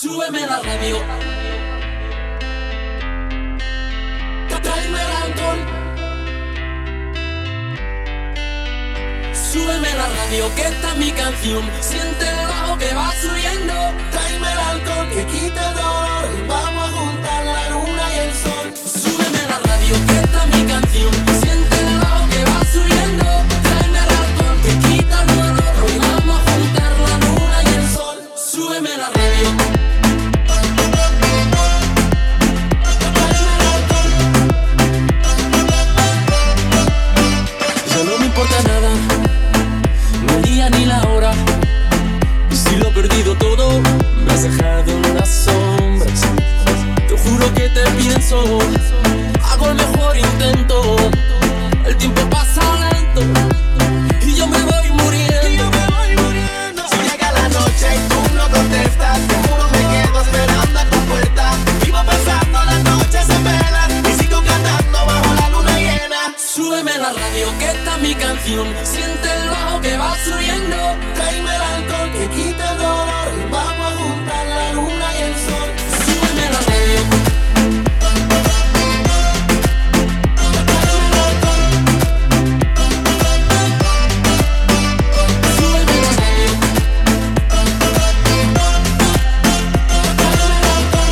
Súbeme la radio. Tráeme el alcohol. Súbeme la radio, que esta es mi canción. Siente el bajo que va subiendo. Tráeme el alcohol que quita el dolor. Vamos a juntar la luna y el sol. Súbeme la radio, que esta es mi canción. Siente el bajo que va subiendo. Tráeme el alcohol que quita el dolor. Hoy vamos a juntar la luna y el sol. Súbeme la radio. No me importa nada, ni el día ni la hora. Y si lo he perdido todo, me has dejado en las sombras. Te juro que te pienso, hago el mejor intento. El tiempo pasa lento y yo me voy muriendo. Si llega la noche y tú no contestas, te juro me quedo esperando a tu puerta. Vivo pensando las noches en velas y sigo cantando bajo la luna llena. Súbeme la radio, que esta es mi canción. Siente el bajo que va subiendo. Tráeme el alcohol que quita el dolor. Vamos a juntar la luna y el sol. Súbeme la radio. Tráeme el alcohol. Súbeme la radio. Tráeme el alcohol.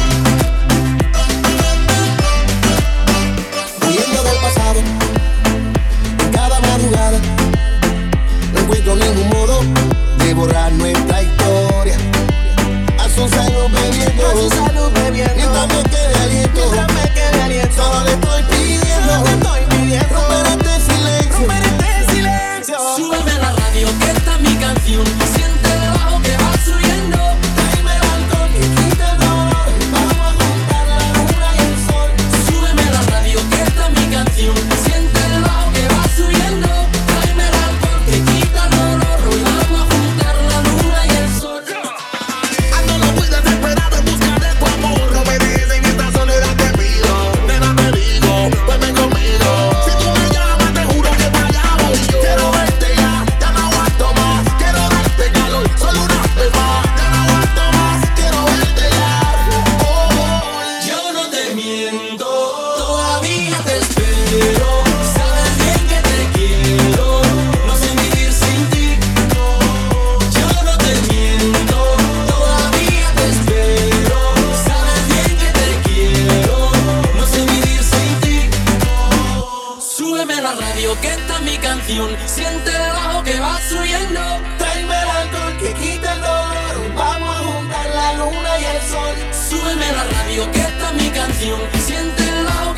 Huyendo del pasado, en cada madrugada, no encuentro ningún modo de borrar nuestra historia. A su salud bebiendo, mientras me quede aliento. Solo le estoy pidiendo, romper este silencio. Súbeme la radio, que esta es mi canción. Siente el bajo que va subiendo. Tráeme el alcohol que quita el dolor. Vamos a juntar la luna y el sol. Súbeme la radio, que esta es mi canción. Siente el bajo que va subiendo. Tráeme el alcohol que quita el dolor. Hoy vamos a juntar la luna y el sol. Ando no muy desesperado en busca de tu amor. No me dejes en esta soledad, te pido. Nena, te digo, vuelve conmigo. Si tú me llamas, te juro que para allá voy yo. Quiero verte ya no aguanto más. Quiero darte calor, solo una vez más. Ya no aguanto más, quiero verte ya. Yo no te miento, todavía te espero. Sabes bien que te quiero, no sé vivir sin ti. Yo no te miento, todavía te espero. Sabes bien que te quiero, no sé vivir sin ti. Súbeme la radio, que esta es mi canción. Siente el bajo que va subiendo. Tráeme el alcohol que quita el dolor. Vamos a juntar la luna y el sol. Súbeme la radio, que esta es mi canción. Siente el bajo